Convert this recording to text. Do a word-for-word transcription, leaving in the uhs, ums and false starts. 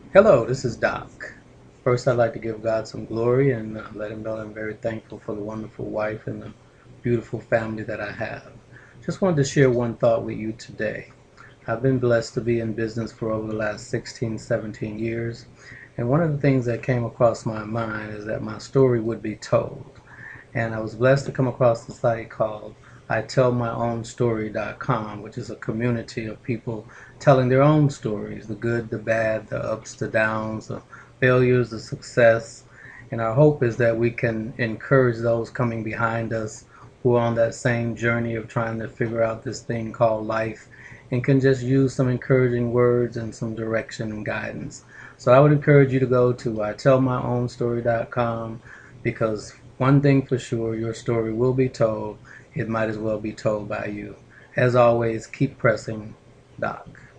Hello, this is Doc. First, I'd like to give God some glory and uh, let Him know I'm very thankful for the wonderful wife and the beautiful family that I have. Just wanted to share one thought with you today. I've been blessed to be in business for over the last sixteen, seventeen years, and one of the things that came across my mind is that my story would be told. And I was blessed to come across a site called I tell my own story dot com, which is a community of people telling their own stories, the good, the bad, the ups, the downs, the failures, the success. And our hope is that we can encourage those coming behind us who are on that same journey of trying to figure out this thing called life and can just use some encouraging words and some direction and guidance. So I would encourage you to go to I tell my own story dot com, because one thing for sure, your story will be told. It might as well be told by you. As always, keep pressing, Doc.